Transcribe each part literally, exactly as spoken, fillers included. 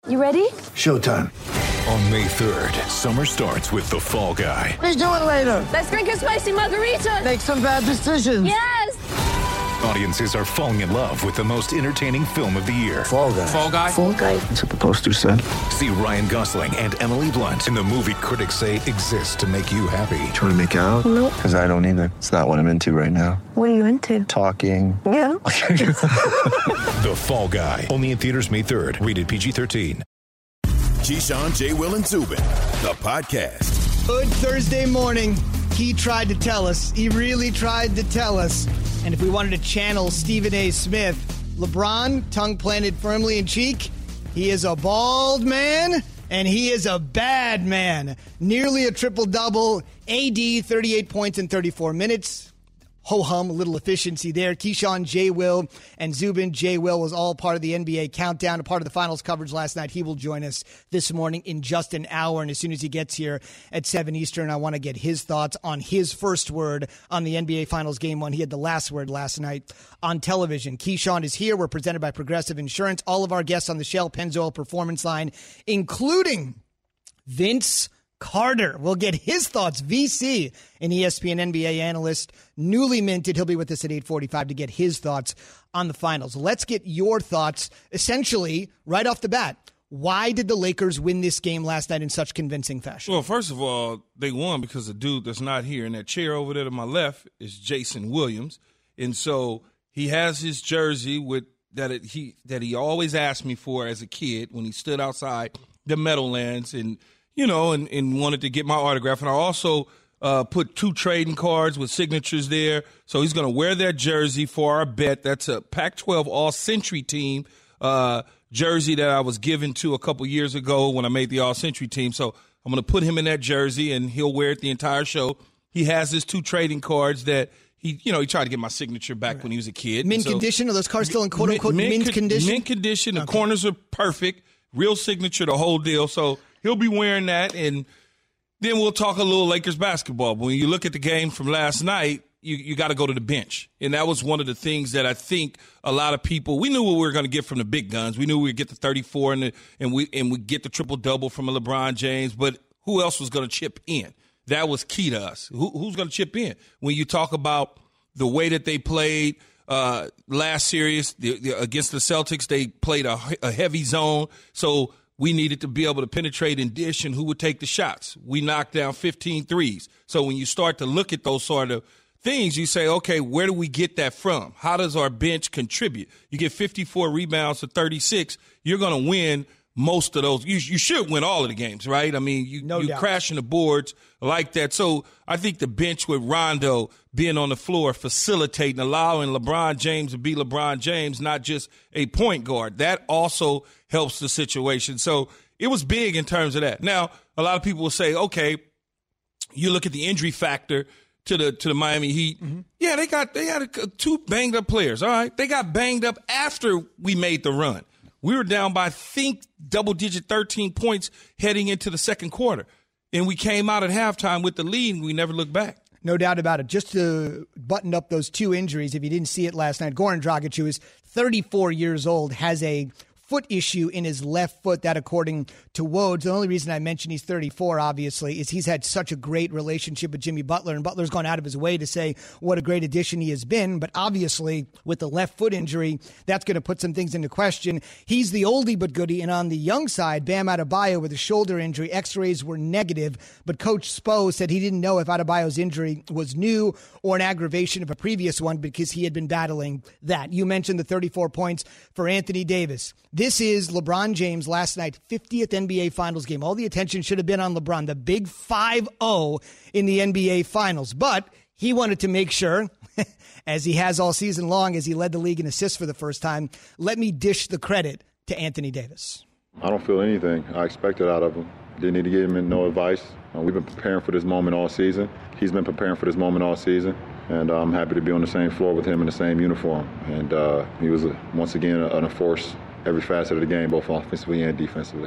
You ready? Showtime. On May third, summer starts with The Fall Guy. Let's do it later. Let's drink a spicy margarita. Make some bad decisions. Yes! Audiences are falling in love with the most entertaining film of the year. Fall Guy. Fall Guy? Fall Guy. That's what the poster said. See Ryan Gosling and Emily Blunt in the movie critics say exists to make you happy. Trying to make it out? Nope. Because I don't either. It's not what I'm into right now. What are you into? Talking. Yeah. The Fall Guy. Only in theaters May third. Rated P G thirteen. Keyshawn, J. Will, and Zubin, the podcast. Good Thursday morning. He tried to tell us. He really tried to tell us. And if we wanted to channel Stephen A. Smith, LeBron, tongue planted firmly in cheek, he is a bald man, and he is a bad man. Nearly a triple-double. A D, thirty-eight points in thirty-four minutes. Ho-hum, a little efficiency there. Keyshawn, J. Will, and Zubin. J. Will was all part of the N B A countdown, a part of the finals coverage last night. He will join us this morning in just an hour. And as soon as he gets here at seven Eastern, I want to get his thoughts on his first word on the N B A Finals Game one. He had the last word last night on television. Keyshawn is here. We're presented by Progressive Insurance. All of our guests on the Shell Pennzoil Performance Line, including Vince Carter. We'll get his thoughts. V C, an E S P N N B A analyst, newly minted. He'll be with us at eight forty-five to get his thoughts on the finals. Let's get your thoughts, essentially, right off the bat. Why did the Lakers win this game last night in such convincing fashion? Well, first of all, they won because the dude that's not here in that chair over there to my left is Jason Williams. And so he has his jersey with that it, he that he always asked me for as a kid when he stood outside the Meadowlands and you know, and, and wanted to get my autograph. And I also uh, put two trading cards with signatures there. So he's going to wear that jersey for our bet. That's a Pac twelve All-Century team uh, jersey that I was given to a couple years ago when I made the All-Century team. So I'm going to put him in that jersey, and he'll wear it the entire show. He has his two trading cards that he, you know, he tried to get my signature back right when he was a kid. Mint so, condition? Are those cards still in quote-unquote mint, mint, mint condition? Mint condition. The okay. corners are perfect. Real signature, the whole deal. So he'll be wearing that, and then we'll talk a little Lakers basketball. But when you look at the game from last night, you, you got to go to the bench. And that was one of the things that I think a lot of people – we knew what we were going to get from the big guns. We knew we would get the thirty-four and, the, and we and we get the triple-double from a LeBron James. But who else was going to chip in? That was key to us. Who, who's going to chip in? When you talk about the way that they played uh, last series the, the, against the Celtics, they played a, a heavy zone. So – we needed to be able to penetrate and dish, and who would take the shots. We knocked down fifteen threes. So when you start to look at those sort of things, you say, okay, where do we get that from? How does our bench contribute? You get fifty-four rebounds to thirty-six. You're going to win most of those. You, you should win all of the games, right? I mean, you, no you're crashing the boards like that. So I think the bench with Rondo being on the floor, facilitating, allowing LeBron James to be LeBron James, not just a point guard, that also helps the situation. So it was big in terms of that. Now, a lot of people will say, okay, you look at the injury factor to the to the Miami Heat. Mm-hmm. Yeah, they got they had a, two banged up players. All right, they got banged up after we made the run. We were down by, I think, double-digit thirteen points heading into the second quarter. And we came out at halftime with the lead, and we never looked back. No doubt about it. Just to button up those two injuries, if you didn't see it last night, Goran Dragic, who is thirty-four years old, has a foot issue in his left foot. That, according to Woj, the only reason I mention he's thirty-four, obviously, is he's had such a great relationship with Jimmy Butler, and Butler's gone out of his way to say what a great addition he has been. But obviously, with the left foot injury, that's going to put some things into question. He's the oldie but goodie, and on the young side, Bam Adebayo with a shoulder injury. X-rays were negative, but Coach Spo said he didn't know if Adebayo's injury was new or an aggravation of a previous one because he had been battling that. You mentioned the thirty-four points for Anthony Davis. This is LeBron James last night, fiftieth N B A Finals game. All the attention should have been on LeBron, the big five oh in the N B A Finals. But he wanted to make sure, as he has all season long, as he led the league in assists for the first time, let me dish the credit to Anthony Davis. I don't feel anything I expected out of him. Didn't need to give him no advice. Uh, we've been preparing for this moment all season. He's been preparing for this moment all season. And uh, I'm happy to be on the same floor with him in the same uniform. And uh, he was, uh, once again, a, a force every facet of the game, both offensively and defensively.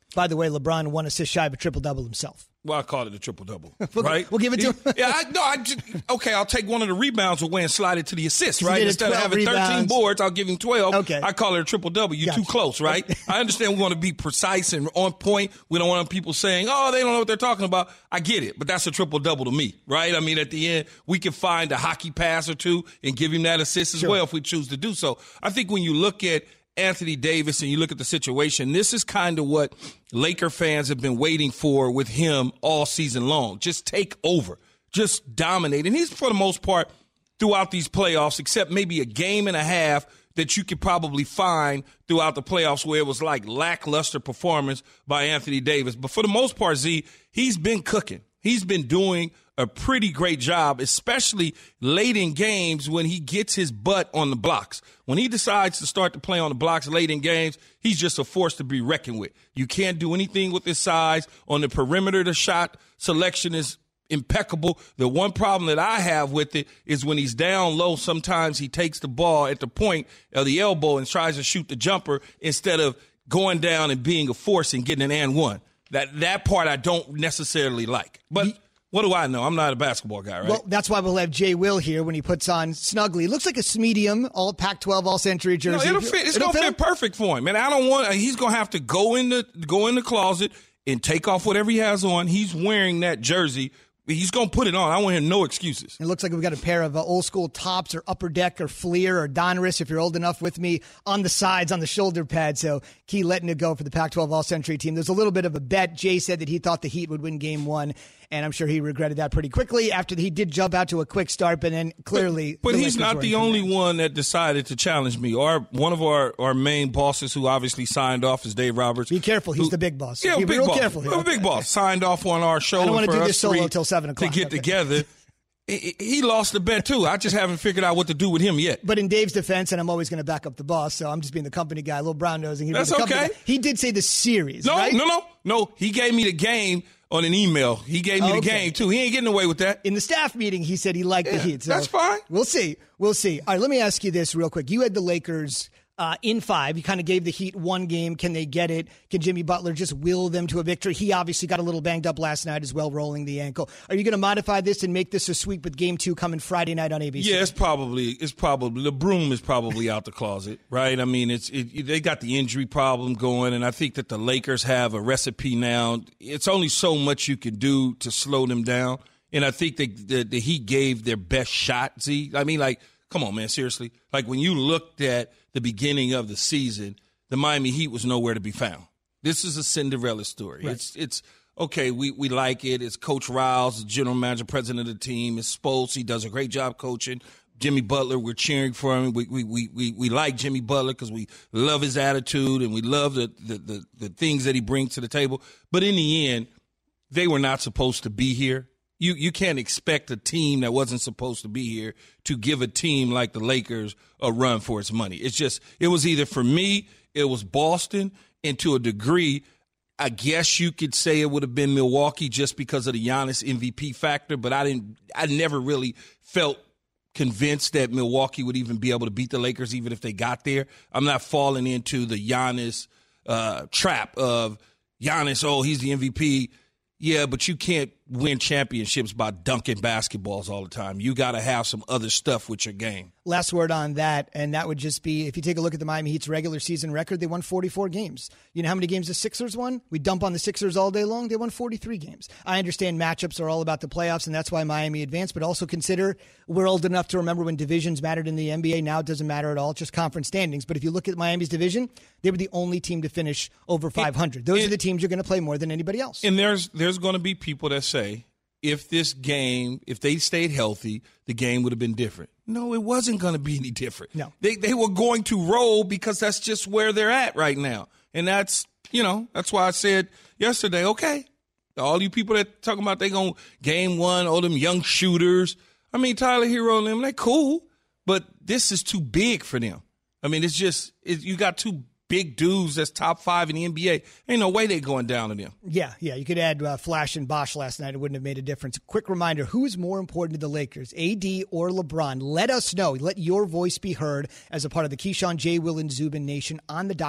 By the way, LeBron one assist shy of a triple-double himself. Well, I call it a triple-double, we'll, right? We'll give it to him. yeah, I, no, I just, okay, I'll take one of the rebounds away and slide it to the assist, He right? did Instead of having rebounds. thirteen boards, I'll give him twelve. Okay. I call it a triple-double. You're Gotcha. too close, right? Okay. I understand we want to be precise and on point. We don't want people saying, oh, they don't know what they're talking about. I get it, but that's a triple-double to me, right? I mean, at the end, we can find a hockey pass or two and give him that assist as Sure. well if we choose to do so. I think when you look at Anthony Davis and you look at the situation, this is kind of what Laker fans have been waiting for with him all season long. Just take over. Just dominate. And he's, for the most part, throughout these playoffs, except maybe a game and a half that you could probably find throughout the playoffs where it was like lackluster performance by Anthony Davis. But for the most part, Z, he's been cooking. He's been doing a pretty great job, especially late in games when he gets his butt on the blocks. When he decides to start to play on the blocks late in games, he's just a force to be reckoned with. You can't do anything with his size. On the perimeter, the shot selection is impeccable. The one problem that I have with it is when he's down low, sometimes he takes the ball at the point of the elbow and tries to shoot the jumper instead of going down and being a force and getting an and one. That that part I don't necessarily like. But what do I know? I'm not a basketball guy, right? Well, that's why we'll have Jay Will here when he puts on snugly. It looks like a medium, all Pac twelve, all Century jersey. No, it'll fit. It's it'll gonna fit, fit perfect for him. And I don't want. He's gonna have to go in the go in the closet and take off whatever he has on. He's wearing that jersey. He's going to put it on. I want him no excuses. It looks like we've got a pair of uh, old school tops or Upper Deck or Fleer or Donruss, if you're old enough with me, on the sides, on the shoulder pad. So Key letting it go for the Pac twelve All-Century team. There's a little bit of a bet. Jay said that he thought the Heat would win game one, and I'm sure he regretted that pretty quickly after he did jump out to a quick start, but then clearly. But, but the he's Lakers not were the in only command. one that decided to challenge me. Our One of our, our main bosses who obviously signed off is Dave Roberts. Be careful. He's who, the big boss. Yeah, Be big real boss. careful here. A big boss. Signed off on our show. I don't want to for do us this solo three till seven o'clock. To get Okay. together. He, he lost the bet, too. I just haven't figured out what to do with him yet. But in Dave's defense, and I'm always going to back up the boss, so I'm just being the company guy. Lil Brown knows. And That's the company okay. guy. He did say the series, No, right? no, no, no. He gave me the game on an email. He gave me Oh, the okay. game, too. He ain't getting away with that. In the staff meeting, he said he liked Yeah, the Heat. So that's fine. We'll see. We'll see. All right, let me ask you this real quick. You had the Lakers uh, in five. You kind of gave the Heat one game. Can they get it? Can Jimmy Butler just will them to a victory? He obviously got a little banged up last night as well, rolling the ankle. Are you going to modify this and make this a sweep with game two coming Friday night on A B C? Yeah, it's probably it's probably the broom is probably out the closet, right? I mean, it's it, they got the injury problem going, and I think that the Lakers have a recipe now. It's only so much you can do to slow them down, and I think that the, the Heat gave their best shot. See, I mean, like, come on, man, seriously. Like when you looked at the beginning of the season, the Miami Heat was nowhere to be found. This is a Cinderella story. Right. It's it's. Okay, we, we like it. It's Coach Riles, the general manager, president of the team. It's Spoels. He does a great job coaching. Jimmy Butler, we're cheering for him. We we we we, we like Jimmy Butler because we love his attitude and we love the, the, the, the things that he brings to the table. But in the end, they were not supposed to be here. You you can't expect a team that wasn't supposed to be here to give a team like the Lakers a run for its money. It's just, it was either for me, it was Boston, and to a degree, I guess you could say it would have been Milwaukee just because of the Giannis M V P factor, but I didn't. I never really felt convinced that Milwaukee would even be able to beat the Lakers, even if they got there. I'm not falling into the Giannis uh, trap of Giannis. Oh, he's the M V P. Yeah, but you can't win championships by dunking basketballs all the time. You got to have some other stuff with your game. Last word on that, and that would just be, if you take a look at the Miami Heat's regular season record, they won forty-four games. You know how many games the Sixers won? We dump on the Sixers all day long. They won forty-three games. I understand matchups are all about the playoffs, and that's why Miami advanced, but also consider we're old enough to remember when divisions mattered in the N B A. Now it doesn't matter at all, just conference standings. But if you look at Miami's division, they were the only team to finish over five hundred. Those it, are the teams you're going to play more than anybody else. And there's there's going to be people that say, if this game, if they stayed healthy, the game would have been different. No, it wasn't going to be any different. No. They they were going to roll because that's just where they're at right now. And that's, you know, that's why I said yesterday, okay, all you people that talking about they going to game one, all them young shooters. I mean, Tyler Hero and them, they're cool, but this is too big for them. I mean, it's just, it, you got two big dudes that's top five in the N B A. Ain't no way they going down to them. Yeah, yeah. You could add uh, Flash and Bosch last night. It wouldn't have made a difference. Quick reminder, who's more important to the Lakers, A D or LeBron? Let us know. Let your voice be heard as a part of the Keyshawn, J. Will, and Zubin Nation on the Doctor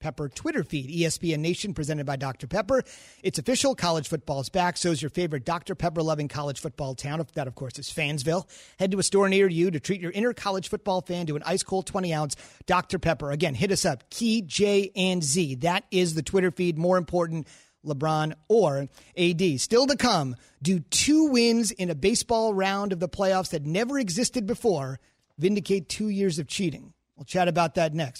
Pepper Twitter feed. E S P N Nation presented by Doctor Pepper. It's official. College football is back. So is your favorite Doctor Pepper-loving college football town. That, of course, is Fansville. Head to a store near you to treat your inner college football fan to an ice-cold twenty-ounce Doctor Pepper. Again, hit us up. Key, J, and Z. That is the Twitter feed. More important, LeBron or A D. Still to come, do two wins in a baseball round of the playoffs that never existed before vindicate two years of cheating? We'll chat about that next.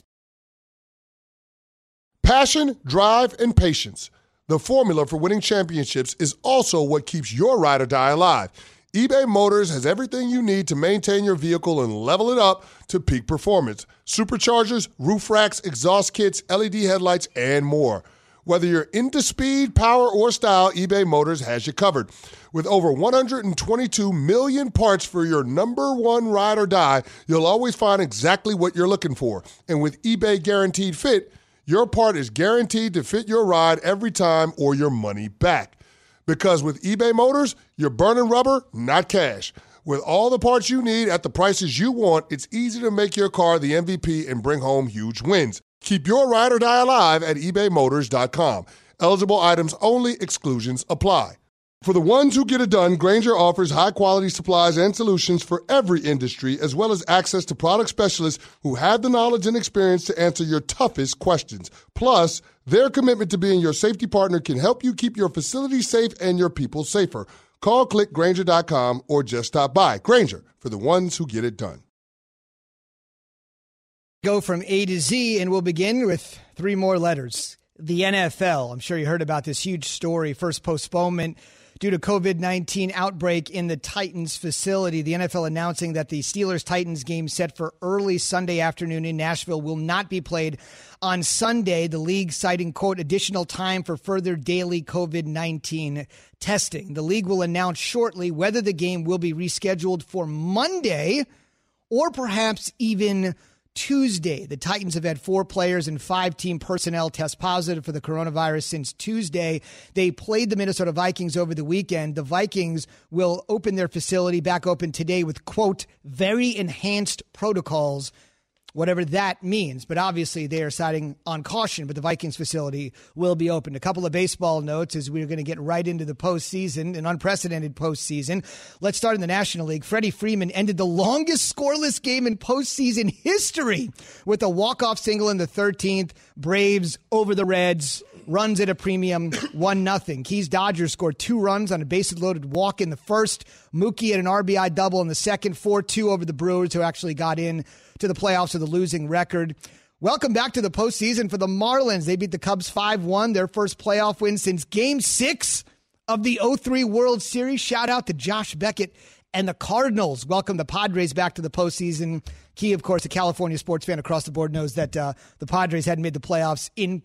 Passion, drive, and patience. The formula for winning championships is also what keeps your ride or die alive. eBay Motors has everything you need to maintain your vehicle and level it up to peak performance. Superchargers, roof racks, exhaust kits, L E D headlights, and more. Whether you're into speed, power, or style, eBay Motors has you covered. With over one hundred twenty-two million parts for your number one ride or die, you'll always find exactly what you're looking for. And with eBay Guaranteed Fit, your part is guaranteed to fit your ride every time or your money back. Because with eBay Motors, you're burning rubber, not cash. With all the parts you need at the prices you want, it's easy to make your car the M V P and bring home huge wins. Keep your ride or die alive at ebay motors dot com. Eligible items only. Exclusions apply. For the ones who get it done, Grainger offers high-quality supplies and solutions for every industry, as well as access to product specialists who have the knowledge and experience to answer your toughest questions. Plus, their commitment to being your safety partner can help you keep your facility safe and your people safer. Call, click Grainger dot com, or just stop by. Grainger, for the ones who get it done. Go from A to Z, and we'll begin with three more letters. The N F L. I'm sure you heard about this huge story. First postponement due to covid nineteen outbreak in the Titans facility. The N F L announcing that the Steelers-Titans game set for early Sunday afternoon in Nashville will not be played on Sunday. The league citing, quote, additional time for further daily covid nineteen testing. The league will announce shortly whether the game will be rescheduled for Monday or perhaps even Tuesday. The Titans have had four players and five team personnel test positive for the coronavirus since Tuesday. They played the Minnesota Vikings over the weekend. The Vikings will open their facility back open today with, quote, very enhanced protocols, whatever that means. But obviously they are citing on caution, but the Vikings facility will be open. A couple of baseball notes as we're going to get right into the postseason, an unprecedented postseason. Let's start in the National League. Freddie Freeman ended the longest scoreless game in postseason history with a walk-off single in the thirteenth. Braves over the Reds. Runs at a premium, one nothing. Keys Dodgers scored two runs on a bases-loaded walk in the first. Mookie had an R B I double in the second, four two over the Brewers, who actually got in to the playoffs with a losing record. Welcome back to the postseason for the Marlins. They beat the Cubs five one, their first playoff win since Game six of the oh three World Series. Shout out to Josh Beckett and the Cardinals. Welcome the Padres back to the postseason. Key, of course, a California sports fan across the board, knows that uh, the Padres hadn't made the playoffs in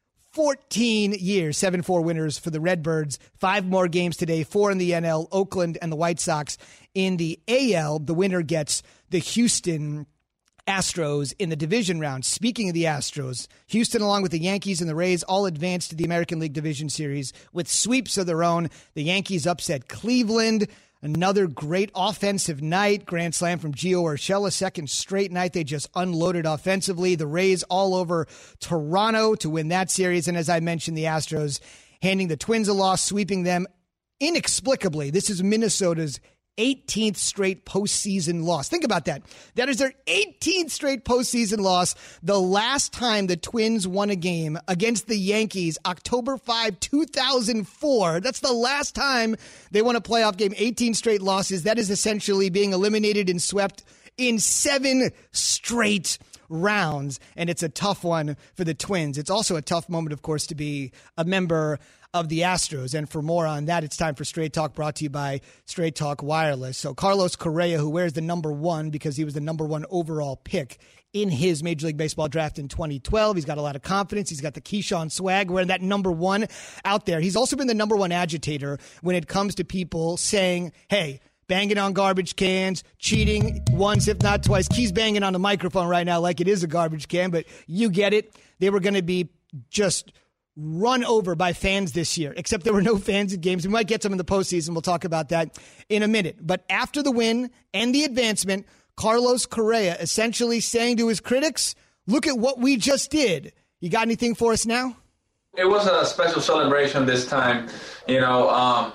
fourteen years. seven four winners for the Redbirds. Five more games today, four in the N L, Oakland and the White Sox in the A L. The winner gets the Houston Astros in the division round. Speaking of the Astros, Houston, along with the Yankees and the Rays, all advanced to the American League Division Series with sweeps of their own. The Yankees upset Cleveland. Another great offensive night. Grand slam from Gio Urshela. Second straight night they just unloaded offensively. The Rays all over Toronto to win that series. And as I mentioned, the Astros handing the Twins a loss, sweeping them inexplicably. This is Minnesota's eighteenth straight postseason loss. Think about that. That is their eighteenth straight postseason loss. The last time the Twins won a game against the Yankees, October fifth, two thousand four. That's the last time they won a playoff game. eighteen straight losses. That is essentially being eliminated and swept in seven straight rounds. And it's a tough one for the Twins. It's also a tough moment, of course, to be a member of the Astros. And for more on that, it's time for Straight Talk, brought to you by Straight Talk Wireless. So Carlos Correa, who wears the number one because he was the number one overall pick in his Major League Baseball draft in twenty twelve. He's got a lot of confidence. He's got the Keyshawn swag, wearing that number one out there. He's also been the number one agitator when it comes to people saying, hey, banging on garbage cans, cheating once, if not twice. Key's banging on the microphone right now like it is a garbage can, but you get it. They were going to be just run over by fans this year, except there were no fans in games. We might get some in the postseason. We'll talk about that in a minute. But after the win and the advancement, Carlos Correa essentially saying to his critics, look at what we just did. You got anything for us now? It was a special celebration this time. You know, um,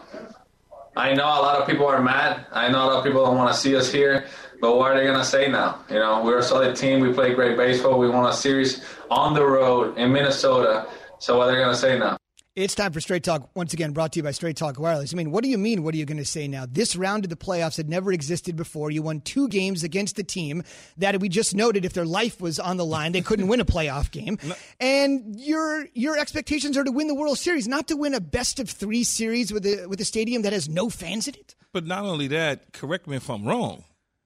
I know a lot of people are mad. I know a lot of people don't want to see us here. But what are they going to say now? You know, we're a solid team. We play great baseball. We won a series on the road in Minnesota. So what are they going to say now? It's time for Straight Talk, once again brought to you by Straight Talk Wireless. I mean, what do you mean, what are you going to say now? This round of the playoffs had never existed before. You won two games against a team that we just noted if their life was on the line, they couldn't win a playoff game. No. And your your expectations are to win the World Series, not to win a best-of-three series with a, with a stadium that has no fans in it. But not only that, correct me if I'm wrong,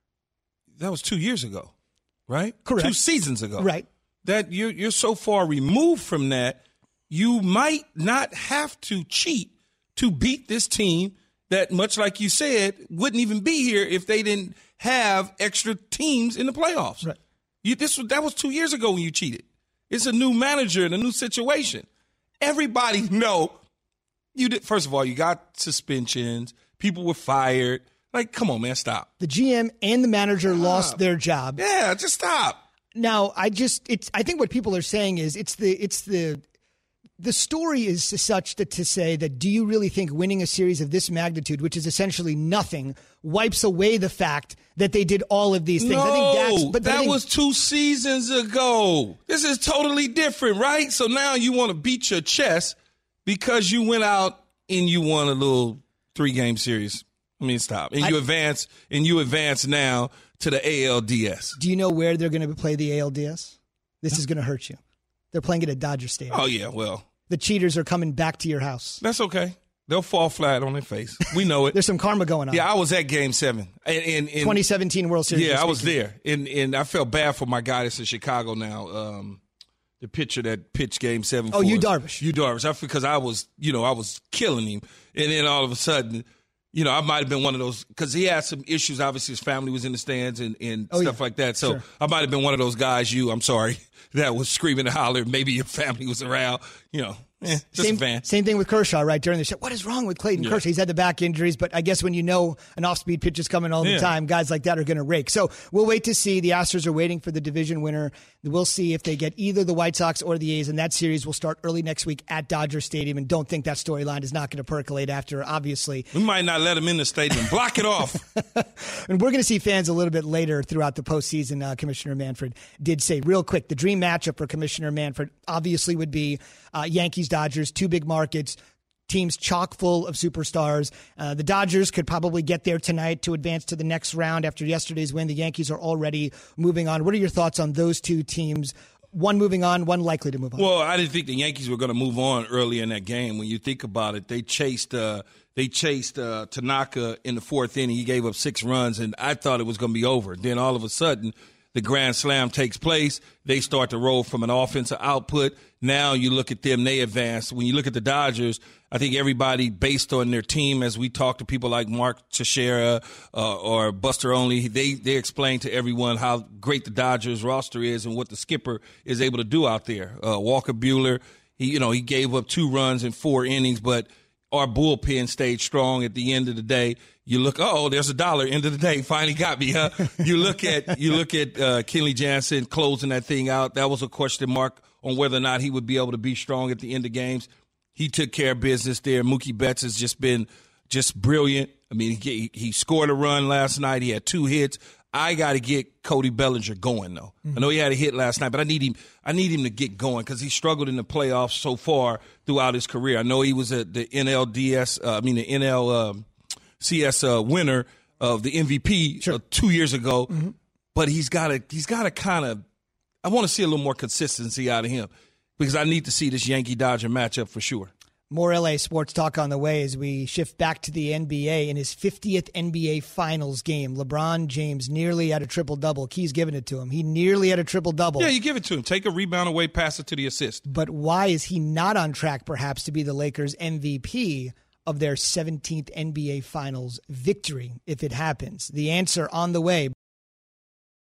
that was two years ago, right? Correct. Two seasons ago. Right. That you're, you're so far removed from that, you might not have to cheat to beat this team that, much like you said, wouldn't even be here if they didn't have extra teams in the playoffs. Right. You, this was, that was two years ago when you cheated. It's a new manager and a new situation. Everybody know you did. First of all, you got suspensions. People were fired. Like, come on, man, stop. The G M and the manager stop. lost their job. Yeah, just stop. Now, I just it's. I think what people are saying is it's the it's the. The story is such that to say that do you really think winning a series of this magnitude, which is essentially nothing, wipes away the fact that they did all of these things? No, I think that's, but that think, was two seasons ago. This is totally different, right? So now you want to beat your chest because you went out and you won a little three-game series. I mean, stop. And I, you advance, and you advance now to the A L D S. Do you know where they're going to play the A L D S? This is going to hurt you. They're playing it at Dodger Stadium. Oh, yeah, well. The cheaters are coming back to your house. That's okay. They'll fall flat on their face. We know it. There's some karma going on. Yeah, I was at Game seven. In, in, in twenty seventeen World Series. Yeah, I was there. And, and I felt bad for my guy that's in Chicago now, um, the pitcher that pitched Game seven Oh, for Yu us. Darvish. Yu Darvish. I, because I was, you know, I was killing him. And then all of a sudden, you know, I might have been one of those, because he had some issues. Obviously, his family was in the stands and, and oh, stuff yeah. like that. So sure. I might have been one of those guys, you, I'm sorry, that was screaming and hollering. Maybe your family was around, you know. Eh, just same, a fan. Same thing with Kershaw, right? During the show, what is wrong with Clayton yeah. Kershaw? He's had the back injuries, but I guess when you know an off-speed pitch is coming all the yeah. time, guys like that are going to rake. So we'll wait to see. The Astros are waiting for the division winner. We'll see if they get either the White Sox or the A's, and that series will start early next week at Dodger Stadium. And don't think that storyline is not going to percolate after, obviously. We might not let them in the stadium. Block it off. And we're going to see fans a little bit later throughout the postseason, uh, Commissioner Manfred did say. Real quick, the dream matchup for Commissioner Manfred obviously would be uh, Yankees-Dodgers, two big markets, teams chock full of superstars. Uh, the Dodgers could probably get there tonight to advance to the next round after yesterday's win. The Yankees are already moving on. What are your thoughts on those two teams? One moving on, one likely to move on. Well, I didn't think the Yankees were going to move on early in that game. When you think about it, they chased uh, they chased uh, Tanaka in the fourth inning. He gave up six runs, and I thought it was going to be over. Then all of a sudden, the grand slam takes place. They start to roll from an offensive output. Now you look at them, they advance. When you look at the Dodgers, I think everybody based on their team, as we talk to people like Mark Teixeira uh, or Buster Olney, they, they explain to everyone how great the Dodgers roster is and what the skipper is able to do out there. Uh, Walker Buehler, he, you know, he gave up two runs in four innings, but our bullpen stayed strong at the end of the day. You look, oh, there's a dollar. End of the day, finally got me, huh? You look at you look at uh, Kenley Jansen closing that thing out. That was a question mark on whether or not he would be able to be strong at the end of games. He took care of business there. Mookie Betts has just been just brilliant. I mean, he, he scored a run last night. He had two hits. I got to get Cody Bellinger going, though. Mm-hmm. I know he had a hit last night, but I need him I need him to get going because he struggled in the playoffs so far throughout his career. I know he was a, the N L D S, uh, I mean, the N L um, C S uh, winner of the M V P sure. uh, two years ago, mm-hmm. but he's got to he's got to kind of – I want to see a little more consistency out of him because I need to see this Yankee-Dodger matchup for sure. More L A sports talk on the way as we shift back to the N B A in his fiftieth N B A Finals game. LeBron James nearly had a triple-double. Key's giving it to him. He nearly had a triple-double. Yeah, you give it to him. Take a rebound away, pass it to the assist. But why is he not on track, perhaps, to be the Lakers' M V P of their seventeenth N B A Finals victory if it happens? The answer on the way.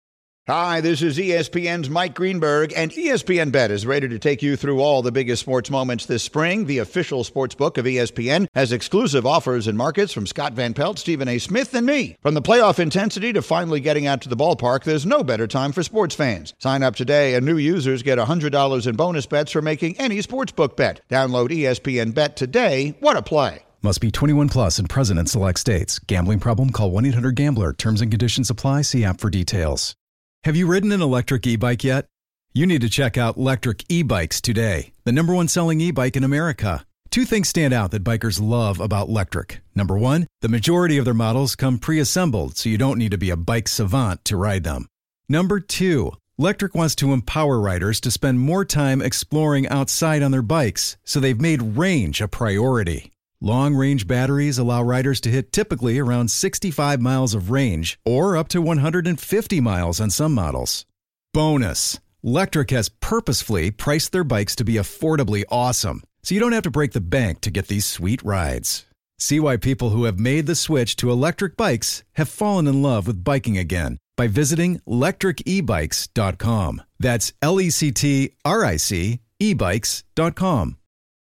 Hi, this is E S P N's Mike Greenberg, and E S P N Bet is ready to take you through all the biggest sports moments this spring. The official sports book of E S P N has exclusive offers and markets from Scott Van Pelt, Stephen A. Smith, and me. From the playoff intensity to finally getting out to the ballpark, there's no better time for sports fans. Sign up today, and new users get one hundred dollars in bonus bets for making any sportsbook bet. Download E S P N Bet today. What a play. Must be twenty-one plus and present in select states. Gambling problem? Call one eight hundred gambler. Terms and conditions apply. See app for details. Have you ridden an electric e-bike yet? You need to check out Lectric E-Bikes today, the number one selling e-bike in America. Two things stand out that bikers love about Lectric. Number one, the majority of their models come pre-assembled, so you don't need to be a bike savant to ride them. Number two, Lectric wants to empower riders to spend more time exploring outside on their bikes, so they've made range a priority. Long-range batteries allow riders to hit typically around sixty-five miles of range or up to one hundred fifty miles on some models. Bonus, Lectric has purposefully priced their bikes to be affordably awesome, so you don't have to break the bank to get these sweet rides. See why people who have made the switch to electric bikes have fallen in love with biking again by visiting lectric e bikes dot com. That's L E C T R I C e bikes dot com.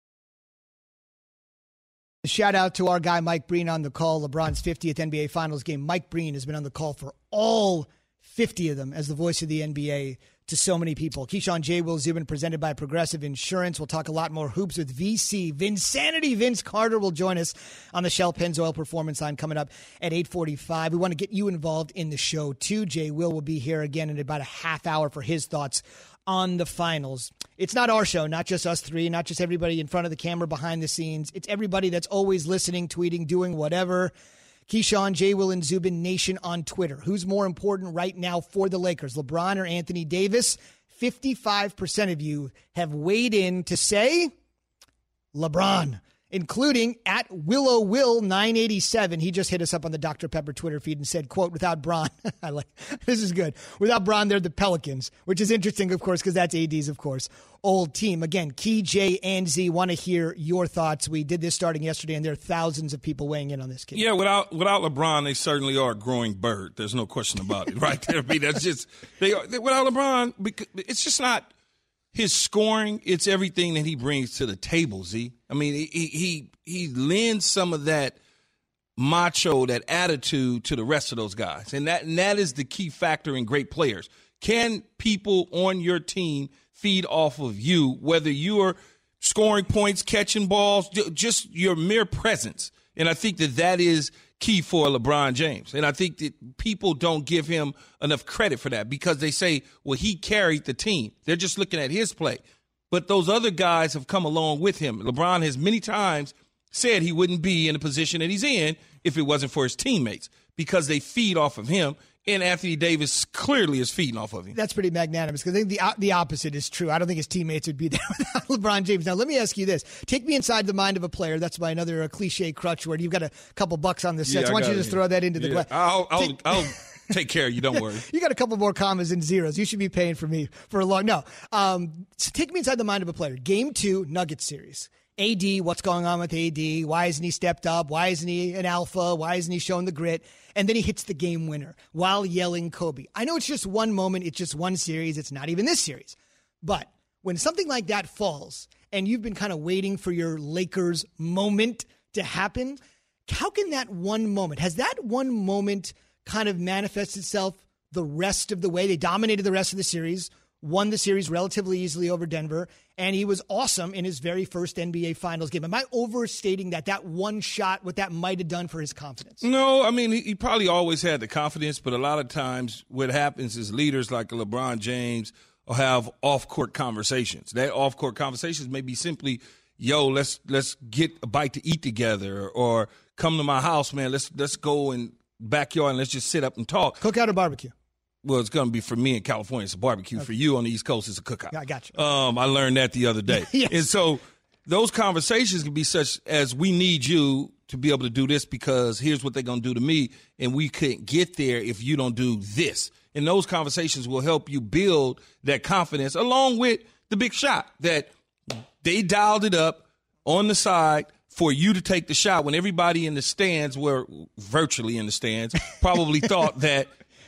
Shout out to our guy Mike Breen on the call. LeBron's fiftieth N B A Finals game. Mike Breen has been on the call for all fifty of them as the voice of the N B A to so many people. Keyshawn J. Will Zubin, presented by Progressive Insurance. We'll talk a lot more hoops with V C. Vinsanity Vince Carter will join us on the Shell Pennzoil Performance Line coming up at eight forty-five. We want to get you involved in the show, too. J. Will will be here again in about a half hour for his thoughts on the finals. It's not our show, not just us three, not just everybody in front of the camera behind the scenes. It's everybody that's always listening, tweeting, doing whatever. Keyshawn, J. Will, and Zubin Nation on Twitter. Who's more important right now for the Lakers, LeBron or Anthony Davis? fifty-five percent of you have weighed in to say LeBron, including at Willow Will nine eighty-seven. He just hit us up on the Doctor Pepper Twitter feed and said, quote, without Bron, I like, this is good. Without Bron, they're the Pelicans, which is interesting, of course, because that's A D's, of course, old team. Again, Key, J, and Z want to hear your thoughts. We did this starting yesterday, and there are thousands of people weighing in on this case. Yeah, without without LeBron, they certainly are a growing bird. There's no question about it, right there. I mean, that's just, they are, they, without LeBron, it's just not his scoring, it's everything that he brings to the table, Z. I mean, he he he lends some of that macho, that attitude to the rest of those guys. And that and that is the key factor in great players. Can people on your team feed off of you, whether you are scoring points, catching balls, just your mere presence? And I think that that is key for LeBron James. And I think that people don't give him enough credit for that because they say, well, he carried the team. They're just looking at his play. But those other guys have come along with him. LeBron has many times said he wouldn't be in the position that he's in if it wasn't for his teammates because they feed off of him. And Anthony Davis clearly is feeding off of him. That's pretty magnanimous because I think the the opposite is true. I don't think his teammates would be there without LeBron James. Now, let me ask you this. Take me inside the mind of a player. That's my another uh, cliche crutch word. You've got a couple bucks on the set. Yeah, so why don't you it, just yeah. throw that into the yeah. glass? I'll, I'll, take, I'll take care of you. Don't worry. You got a couple more commas and zeros. You should be paying for me for a long – no. Um, so take me inside the mind of a player. Game two, Nuggets series. A D, what's going on with A D? Why isn't he stepped up? Why isn't he an alpha? Why isn't he showing the grit? And then he hits the game winner while yelling Kobe. I know it's just one moment. It's just one series. It's not even this series. But when something like that falls and you've been kind of waiting for your Lakers moment to happen, how can that one moment, has that one moment kind of manifested itself the rest of the way? They dominated the rest of the series, won the series relatively easily over Denver, and he was awesome in his very first N B A Finals game. Am I overstating that, that one shot, what that might have done for his confidence? No, I mean, he, he probably always had the confidence, but a lot of times what happens is leaders like LeBron James will have off-court conversations. That off-court conversations may be simply, yo, let's let's get a bite to eat together, or come to my house, man, let's let's go in backyard and let's just sit up and talk. Cookout or barbecue? Well, it's going to be for me in California. It's a barbecue. Okay. For you on the East Coast, it's a cookout. I got you. Um, I learned that the other day. Yes. And so those conversations can be such as, we need you to be able to do this because here's what they're going to do to me, and we couldn't get there if you don't do this. And those conversations will help you build that confidence along with the big shot that they dialed it up on the side for you to take the shot when everybody in the stands were virtually in the stands probably thought that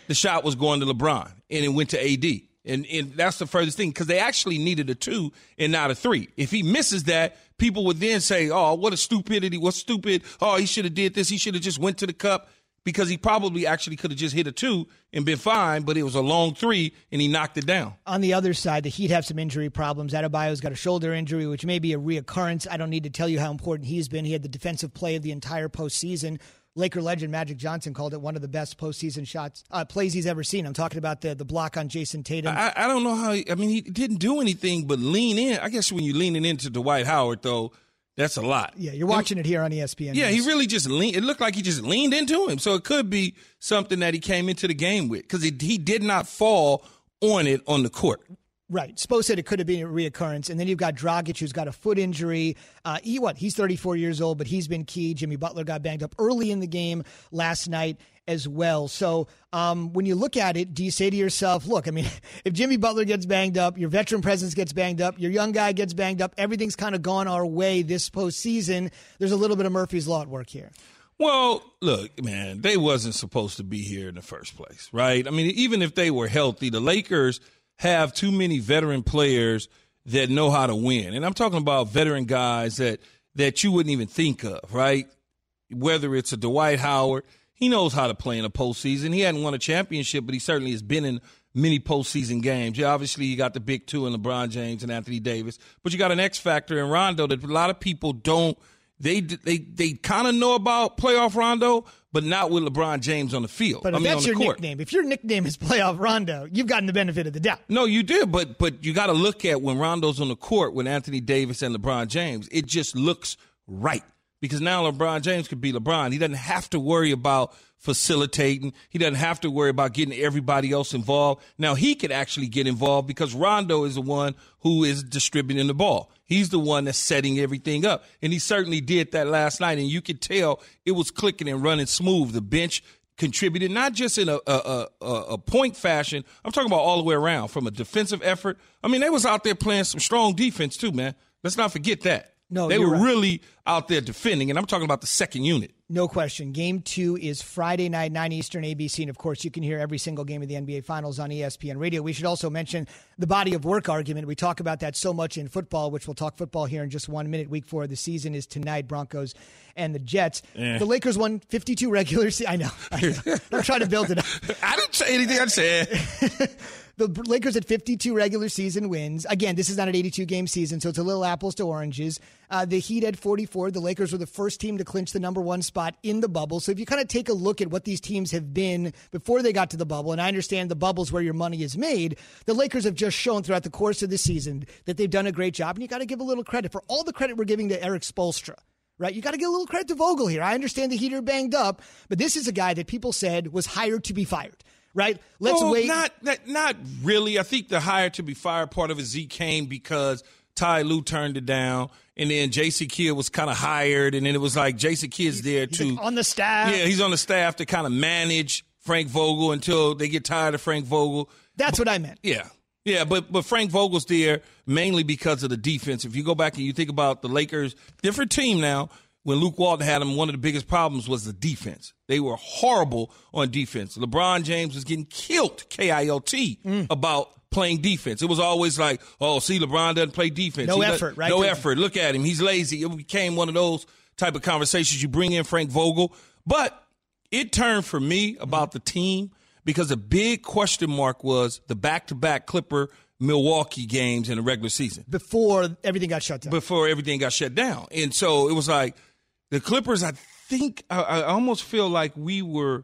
the shot was going to LeBron, and it went to A D. And, and that's the furthest thing, because they actually needed a two and not a three. If he misses that, people would then say, oh, what a stupidity, what stupid, oh, he should have did this, he should have just went to the cup, because he probably actually could have just hit a two and been fine, but it was a long three, and he knocked it down. On the other side, the Heat have some injury problems. Adebayo's got a shoulder injury, which may be a reoccurrence. I don't need to tell you how important he's been. He had the defensive play of the entire postseason. Laker legend Magic Johnson called it one of the best postseason shots uh, plays he's ever seen. I'm talking about the the block on Jason Tatum. I, I don't know how. He, I mean, he didn't do anything but lean in. I guess when you're leaning into Dwight Howard, though, that's a lot. Yeah, you're watching and, it here on E S P N. Yeah, News. he really just leaned. It looked like he just leaned into him. So it could be something that he came into the game with, because he did not fall on it on the court. Right. Spo said it could have been a reoccurrence. And then you've got Dragic, who's got a foot injury. Uh, he, what? He's thirty-four years old, but he's been key. Jimmy Butler got banged up early in the game last night as well. So um, when you look at it, do you say to yourself, look, I mean, if Jimmy Butler gets banged up, your veteran presence gets banged up, your young guy gets banged up, everything's kind of gone our way this postseason. There's a little bit of Murphy's Law at work here. Well, look, man, they wasn't supposed to be here in the first place, right? I mean, even if they were healthy, the Lakers have too many veteran players that know how to win. And I'm talking about veteran guys that that you wouldn't even think of, right? Whether it's a Dwight Howard, he knows how to play in a postseason. He hadn't won a championship, but he certainly has been in many postseason games. Yeah, obviously you got the big two in LeBron James and Anthony Davis, but you got an X factor in Rondo that a lot of people don't. They they they kind of know about playoff Rondo, but not with LeBron James on the field. But if I mean, that's on the your court. nickname, if your nickname is playoff Rondo, you've gotten the benefit of the doubt. No, you did, but but you got to look at when Rondo's on the court with Anthony Davis and LeBron James. It just looks right, because now LeBron James could be LeBron. He doesn't have to worry about facilitating. He doesn't have to worry about getting everybody else involved. Now he could actually get involved, because Rondo is the one who is distributing the ball. He's the one that's setting everything up. And he certainly did that last night. And you could tell it was clicking and running smooth. The bench contributed, not just in a, a, a, a point fashion. I'm talking about all the way around, from a defensive effort. I mean, they was out there playing some strong defense too, man. Let's not forget that. No, they you're were right. really out there defending, and I'm talking about the second unit. No question. Game two is Friday night, nine Eastern, A B C. And, of course, you can hear every single game of the N B A Finals on E S P N Radio. We should also mention the body of work argument. We talk about that so much in football, which we'll talk football here in just one minute. Week four of the season is tonight, Broncos and the Jets. Eh. The Lakers won fifty-two regular season. I know. I know. I'm trying to build it up. I didn't say anything I said. The Lakers had fifty-two regular season wins. Again, this is not an eighty-two game season, so it's a little apples to oranges. Uh, the Heat had forty-four. The Lakers were the first team to clinch the number one spot in the bubble. So if you kind of take a look at what these teams have been before they got to the bubble, and I understand the bubble's where your money is made, the Lakers have just shown throughout the course of the season that they've done a great job. And you got to give a little credit for all the credit we're giving to Eric Spoelstra. Right? You got to give a little credit to Vogel here. I understand the Heat are banged up, but this is a guy that people said was hired to be fired. Right? Let's well, wait. Not, not, not really. I think the hire to be fired part of it, Z, came because Ty Lue turned it down, and then J C. Kidd was kind of hired, and then it was like J C. Kidd's there He's to like on the staff. Yeah, he's on the staff to kind of manage Frank Vogel until they get tired of Frank Vogel. That's but, what I meant. Yeah. Yeah, but but Frank Vogel's there mainly because of the defense. If you go back and you think about the Lakers, different team now. When Luke Walton had them, one of the biggest problems was the defense. They were horrible on defense. LeBron James was getting killed, K I L T, mm. about playing defense. It was always like, oh, see, LeBron doesn't play defense. No he effort, does, right? No effort. Look at him. He's lazy. It became one of those type of conversations. You bring in Frank Vogel. But it turned for me about the team because the big question mark was the back-to-back Clipper Milwaukee games in the regular season. Before everything got shut down. Before everything got shut down. And so it was like, the Clippers, I think, I, I almost feel like we were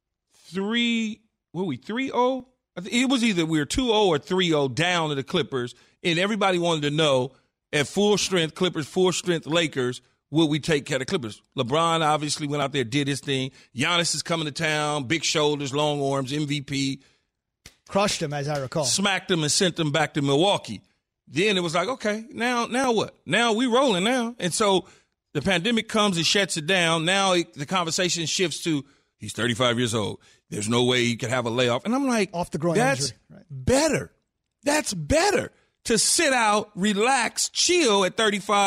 three, what were we, three oh? It was either we were two oh or three oh down to the Clippers, and everybody wanted to know, at full strength Clippers, full strength Lakers, will we take care of the Clippers? LeBron obviously went out there, did his thing. Giannis is coming to town, big shoulders, long arms, M V P. Crushed him, as I recall. Smacked him and sent him back to Milwaukee. Then it was like, okay, now, now what? Now we rolling now. And so the pandemic comes and shuts it down. Now it, the conversation shifts to he's thirty-five years old. There's no way he could have a layoff. And I'm like, off the groin that's injury. Right. better. That's better to sit out, relax, chill at thirty-five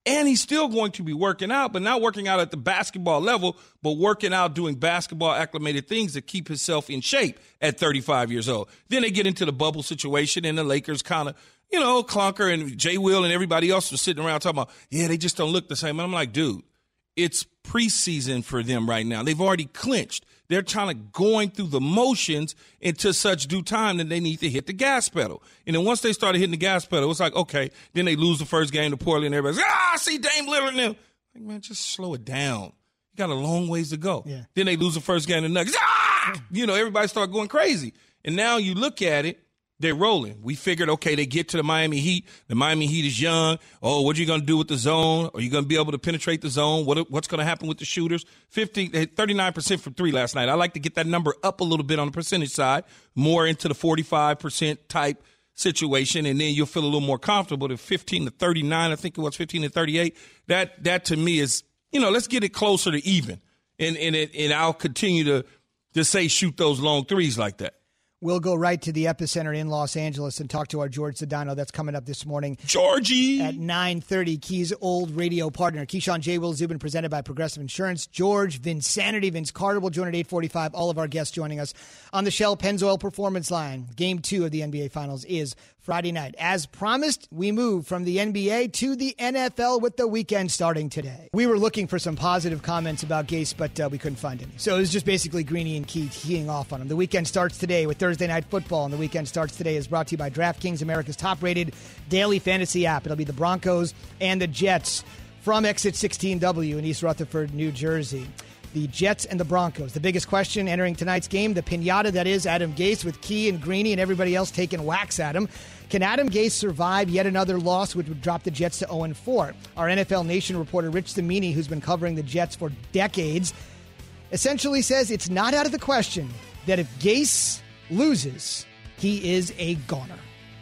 And he's still going to be working out, but not working out at the basketball level, but working out doing basketball acclimated things to keep himself in shape at thirty-five years old. Then they get into the bubble situation, and the Lakers kind of, you know, Clunker and Jay Will and everybody else was sitting around talking about, yeah, they just don't look the same. And I'm like, dude, it's preseason for them right now. They've already clinched. They're trying to going through the motions into such due time that they need to hit the gas pedal. And then once they started hitting the gas pedal, it's like, okay, then they lose the first game to Portland, and everybody's, ah, I see Dame Lillard now. Like, man, just slow it down. You got a long ways to go. Yeah. Then they lose the first game to Nuggets. Ah! You know, everybody start going crazy. And now you look at it, they're rolling. We figured, okay, they get to the Miami Heat. The Miami Heat is young. Oh, what are you going to do with the zone? Are you going to be able to penetrate the zone? What What's going to happen with the shooters? fifty, thirty-nine percent from three last night. I like to get that number up a little bit on the percentage side, more into the forty-five percent type situation, and then you'll feel a little more comfortable. The fifteen to thirty-nine, I think it was fifteen to thirty-eight. That, that to me is, you know, let's get it closer to even. And, and, it, and I'll continue to, to say shoot those long threes like that. We'll go right to the epicenter in Los Angeles and talk to our George Sedano. That's coming up this morning. Georgie! At nine thirty, Key's old radio partner. Keyshawn, J. Will, Zubin, presented by Progressive Insurance. George, Vinsanity, Vince Carter will join at eight forty-five. All of our guests joining us on the Shell Pennzoil Performance Line. Game two of the N B A Finals is Friday night. As promised, we move from the N B A to the N F L with the weekend starting today. We were looking for some positive comments about Gase, but uh, we couldn't find any. So it was just basically Greeny and Key teeing off on him. The weekend starts today with Thursday Night Football, and the weekend starts today is brought to you by DraftKings, America's top-rated daily fantasy app. It'll be the Broncos and the Jets from Exit sixteen W in East Rutherford, New Jersey. The Jets and the Broncos. The biggest question entering tonight's game, the piñata that is Adam Gase with Key and Greeny and everybody else taking whacks at him. Can Adam Gase survive yet another loss, which would drop the Jets to oh and four? Our N F L Nation reporter, Rich Cimini, who's been covering the Jets for decades, essentially says it's not out of the question that if Gase loses, he is a goner.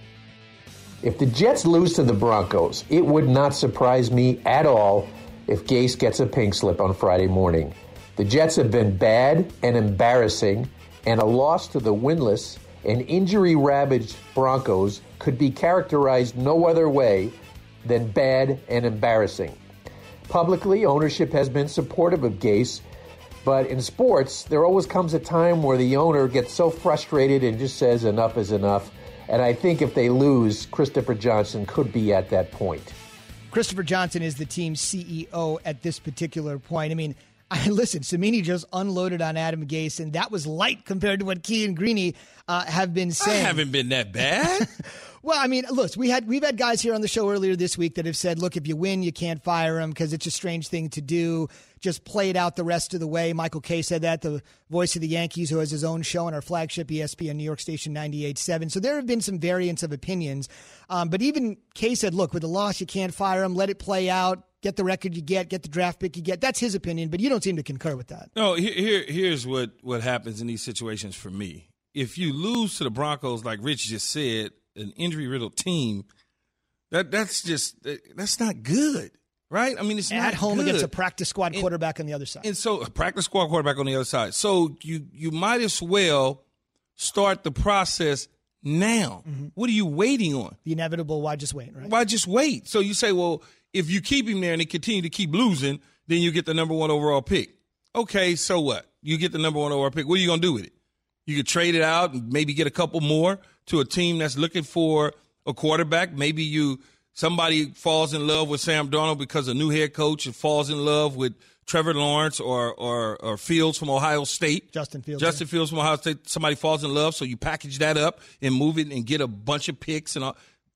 If the Jets lose to the Broncos, it would not surprise me at all if Gase gets a pink slip on Friday morning. The Jets have been bad and embarrassing, and a loss to the winless and injury-ravaged Broncos could be characterized no other way than bad and embarrassing. Publicly, ownership has been supportive of Gase, but in sports, there always comes a time where the owner gets so frustrated and just says enough is enough. And I think if they lose, Christopher Johnson could be at that point. Christopher Johnson is the team's C E O at this particular point. I mean, I, listen, Cimini just unloaded on Adam Gase, and that was light compared to what Key and Greeny uh, have been saying. I haven't been that bad. Well, I mean, look, we had we've had guys here on the show earlier this week that have said, look, if you win, you can't fire him because it's a strange thing to do. Just play it out the rest of the way. Michael Kay said that, the voice of the Yankees, who has his own show on our flagship E S P N New York Station ninety-eight point seven. So there have been some variants of opinions. Um, but even Kay said, look, with the loss, you can't fire him. Let it play out. Get the record you get. Get the draft pick you get. That's his opinion, but you don't seem to concur with that. No, here, here here's what, what happens in these situations for me. If you lose to the Broncos, like Rich just said, an injury-riddled team, that that's just that's not good, right? I mean, it's at not home good. against a practice squad and, quarterback on the other side. And so a practice squad quarterback on the other side. So you you might as well start the process now. Mm-hmm. What are you waiting on? The inevitable, why just wait, right? Why just wait? So you say, well, if you keep him there and they continue to keep losing, then you get the number one overall pick. Okay, so what? You get the number one overall pick. What are you going to do with it? You could trade it out and maybe get a couple more to a team that's looking for a quarterback. Maybe you somebody falls in love with Sam Darnold because a new head coach and falls in love with Trevor Lawrence or or, or Fields from Ohio State. Justin Fields. Justin yeah. Fields from Ohio State. Somebody falls in love, so you package that up and move it and get a bunch of picks and all.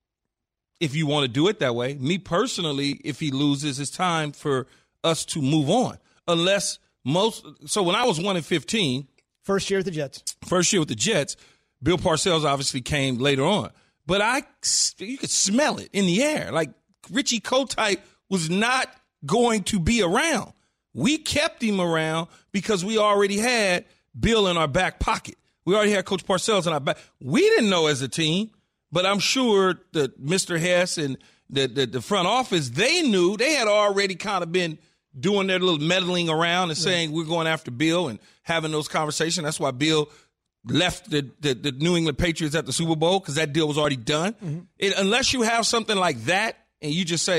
If you want to do it that way. Me personally, if he loses, it's time for us to move on. Unless most – so when I was one and fifteen – First year with the Jets. First year with the Jets. Bill Parcells obviously came later on. But I, you could smell it in the air. Like Richie Kotite was not going to be around. We kept him around because we already had Bill in our back pocket. We already had Coach Parcells in our back. We didn't know as a team, but I'm sure that Mister Hess and the, the, the front office, they knew. They had already kind of been doing their little meddling around and saying we're going after Bill and having those conversations. That's why Bill left the, the, the New England Patriots at the Super Bowl, because that deal was already done. Mm-hmm. It, unless you have something like that and you just say,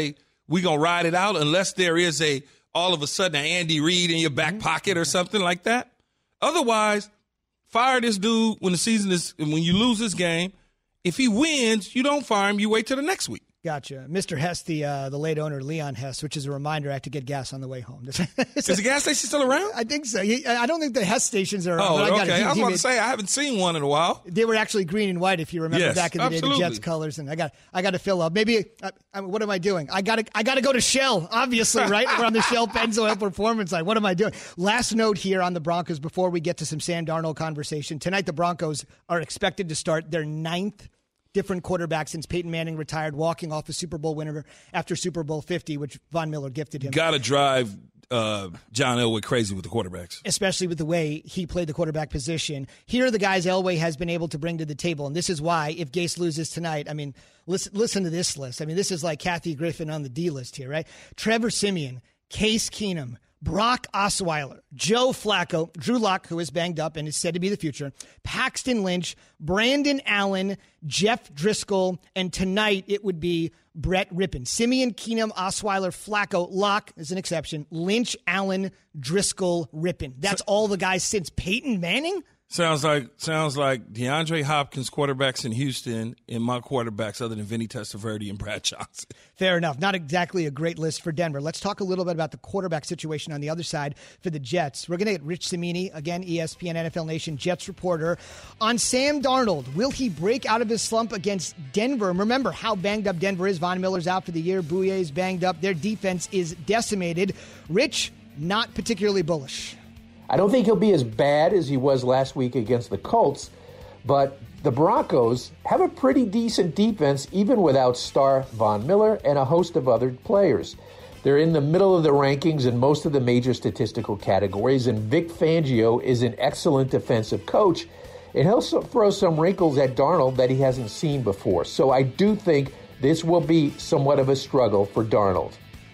we going to ride it out unless there is a all of a sudden an Andy Reid in your back pocket or something like that. Otherwise, fire this dude when the season is – when you lose this game. If he wins, you don't fire him. You wait till the next week. Gotcha. Mister Hess, the uh, the late owner, Leon Hess, which is a reminder I have to get gas on the way home. Is the gas station still around? I think so. He, I don't think the Hess stations are around. Oh, but I okay. got I was he, about he to say, I haven't seen one in a while. They were actually green and white, if you remember yes, back in the absolutely. day, the Jets colors. And I got I got to fill up. Maybe, I, I, what am I doing? I got to I got to go to Shell, obviously, right? We're on the Shell Pennzoil Performance line. What am I doing? Last note here on the Broncos before we get to some Sam Darnold conversation. Tonight, the Broncos are expected to start their ninth different quarterback since Peyton Manning retired, walking off a Super Bowl winner after Super Bowl fifty, which Von Miller gifted him. Got to drive uh, John Elway crazy with the quarterbacks. Especially with the way he played the quarterback position. Here are the guys Elway has been able to bring to the table, and this is why, if Gase loses tonight, I mean, listen, listen to this list. I mean, this is like Kathy Griffin on the D list here, right? Trevor Siemian, Case Keenum, Brock Osweiler, Joe Flacco, Drew Lock, who is banged up and is said to be the future, Paxton Lynch, Brandon Allen, Jeff Driscoll, and tonight it would be Brett Rippon. Siemian, Keenum, Osweiler, Flacco, Lock is an exception, Lynch, Allen, Driscoll, Rippon. That's all the guys since Peyton Manning? Sounds like sounds like DeAndre Hopkins quarterbacks in Houston and my quarterbacks other than Vinny Testaverde and Brad Johnson. Fair enough. Not exactly a great list for Denver. Let's talk a little bit about the quarterback situation on the other side for the Jets. We're going to get Rich Cimini, again, E S P N N F L Nation Jets reporter, on Sam Darnold. Will he break out of his slump against Denver? Remember how banged up Denver is. Von Miller's out for the year. Bouyer's banged up. Their defense is decimated. Rich, not particularly bullish. I don't think he'll be as bad as he was last week against the Colts, but the Broncos have a pretty decent defense even without star Von Miller and a host of other players. They're in the middle of the rankings in most of the major statistical categories, and Vic Fangio is an excellent defensive coach, and he'll throw some wrinkles at Darnold that he hasn't seen before. So I do think this will be somewhat of a struggle for Darnold.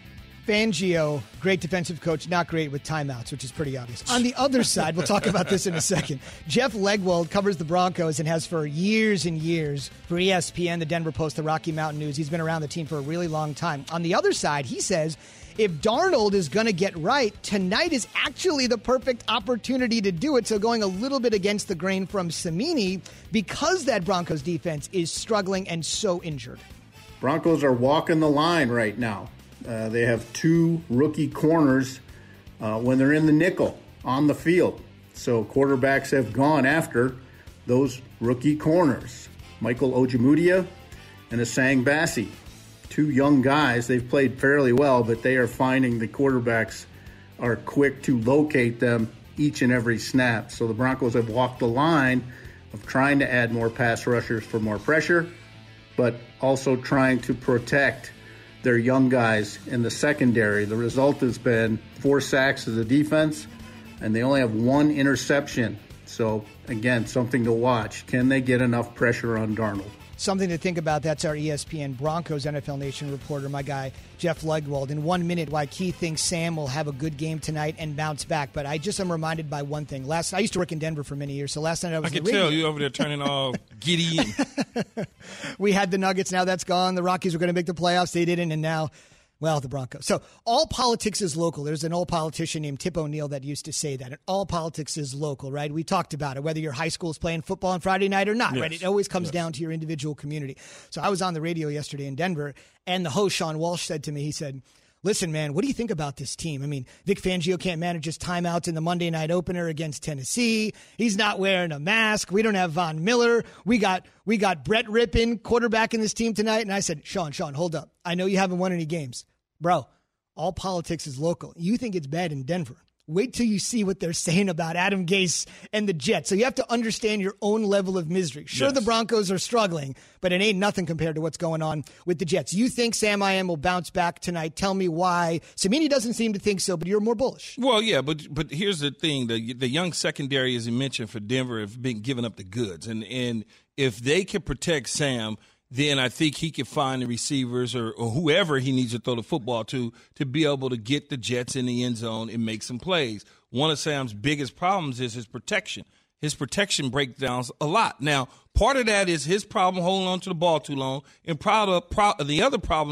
Fangio, great defensive coach, not great with timeouts, which is pretty obvious. On the other side, we'll talk about this in a second. Jeff Legwold covers the Broncos and has for years and years for E S P N, the Denver Post, the Rocky Mountain News. He's been around the team for a really long time. On the other side, he says if Darnold is going to get right, tonight is actually the perfect opportunity to do it. So going a little bit against the grain from Cimini because that Broncos defense is struggling and so injured. Broncos are walking the line right now. Uh, they have two rookie corners uh, when they're in the nickel on the field. So quarterbacks have gone after those rookie corners. Michael Ojemudia and Asang Bassi. Two young guys. They've played fairly well, but they are finding the quarterbacks are quick to locate them each and every snap. So the Broncos have walked the line of trying to add more pass rushers for more pressure, but also trying to protect their young guys in the secondary. The result has been four sacks as a defense, and they only have one interception. So, again, something to watch. Can they get enough pressure on Darnold? Something to think about. That's our E S P N Broncos N F L Nation reporter, my guy, Jeff Legwold. In one minute, why Keith thinks Sam will have a good game tonight and bounce back. But I just am reminded by one thing. Last I used to work in Denver for many years, so last night I was I can tell you over there turning all giddy. And- we had the Nuggets. Now that's gone. The Rockies were going to make the playoffs. They didn't, and now... well, the Broncos. So all politics is local. There's an old politician named Tip O'Neill that used to say that. And all politics is local, right? We talked about it, whether your high school is playing football on Friday night or not, yes. right? It always comes yes. down to your individual community. So I was on the radio yesterday in Denver, and the host, Sean Walsh, said to me, he said, listen, man, what do you think about this team? I mean, Vic Fangio can't manage his timeouts in the Monday night opener against Tennessee. He's not wearing a mask. We don't have Von Miller. We got we got Brett Rippon, quarterback in this team tonight. And I said, Sean, Sean, hold up. I know you haven't won any games. Bro, all politics is local. You think it's bad in Denver. Wait till you see what they're saying about Adam Gase and the Jets. So you have to understand your own level of misery. Sure, yes. the Broncos are struggling, but it ain't nothing compared to what's going on with the Jets. You think Sam I Am will bounce back tonight. Tell me why. Cimini doesn't seem to think so, but you're more bullish. Well, yeah, but but here's the thing. The, the young secondary, as you mentioned, for Denver have been giving up the goods. And, and if they can protect Sam – then I think he can find the receivers or, or whoever he needs to throw the football to to be able to get the Jets in the end zone and make some plays. One of Sam's biggest problems is his protection. His protection breakdowns a lot. Now, part of that is his problem holding on to the ball too long, and proud of, pro- the other problem is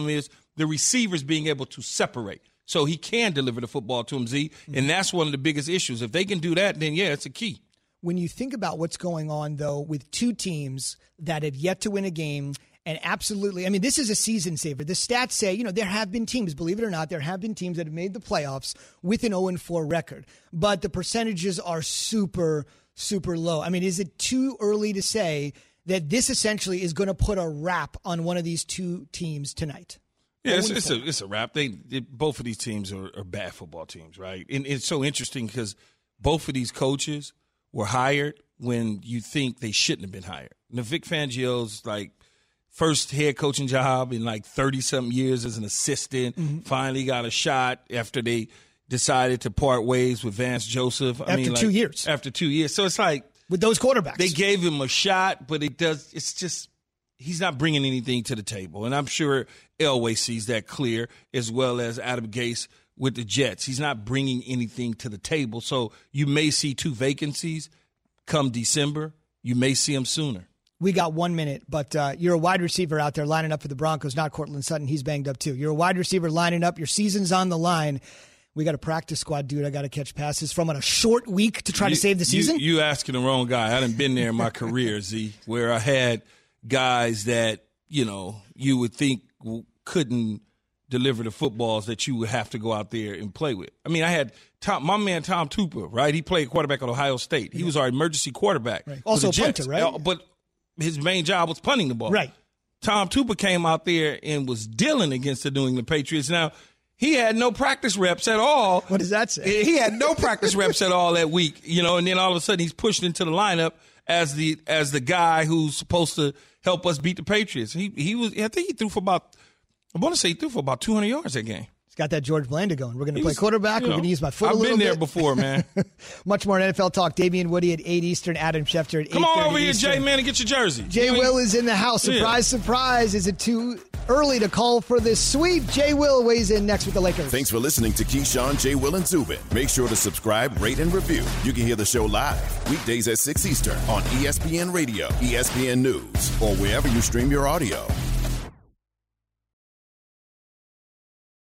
the receivers being able to separate so he can deliver the football to him, Z. Mm-hmm. And that's one of the biggest issues. If they can do that, then, yeah, it's a key. When you think about what's going on, though, with two teams that have yet to win a game, and absolutely, I mean, this is a season saver. The stats say, you know, there have been teams, believe it or not, there have been teams that have made the playoffs with an oh and four record. But the percentages are super, super low. I mean, is it too early to say that this essentially is going to put a wrap on one of these two teams tonight? Yeah, it's, it's, a, it's a wrap. They, they Both of these teams are, are bad football teams, right? And it's so interesting because both of these coaches were hired when you think they shouldn't have been hired. Now, Vic Fangio's like first head coaching job in like thirty-something years as an assistant, mm-hmm. finally got a shot after they decided to part ways with Vance Joseph. I after mean, like, two years. After two years. So it's like. With those quarterbacks. They gave him a shot, but it does. It's just he's not bringing anything to the table. And I'm sure Elway sees that clear, as well as Adam Gase with the Jets. He's not bringing anything to the table. So you may see two vacancies come December. You may see them sooner. We got one minute, but uh, you're a wide receiver out there lining up for the Broncos, not Cortland Sutton. He's banged up too. You're a wide receiver lining up. Your season's on the line. We got a practice squad, dude. I got to catch passes from on a short week to try you, to save the season. You, you asking the wrong guy. I done been there in my career, Z, where I had guys that, you know, you would think couldn't deliver the footballs that you would have to go out there and play with. I mean, I had Tom, my man Tom Tupa, right? He played quarterback at Ohio State. He yeah. was our emergency quarterback. Right. Also a punter, right? But his main job was punting the ball. Right. Tom Tupa came out there and was dealing against the New England Patriots. Now, he had no practice reps at all. What does that say? He had no practice reps at all that week, you know, and then all of a sudden he's pushed into the lineup as the as the guy who's supposed to help us beat the Patriots. He he was I think he threw for about I want to say he threw for about two hundred yards that game. He's got that George Blanda going. We're going to play quarterback. We're going to use my foot I've a little been there bit. before, man. Much more N F L talk. Damian Woody at eight Eastern. Adam Schefter at eight. Come on over here, Jay, man, and get your jersey. Jay Will is in the house. Surprise, yeah. surprise. Is it too early to call for this sweep? Jay Will weighs in next with the Lakers. Thanks for listening to Keyshawn, Jay Will, and Zubin. Make sure to subscribe, rate, and review. You can hear the show live weekdays at six Eastern on E S P N Radio, E S P N News, or wherever you stream your audio.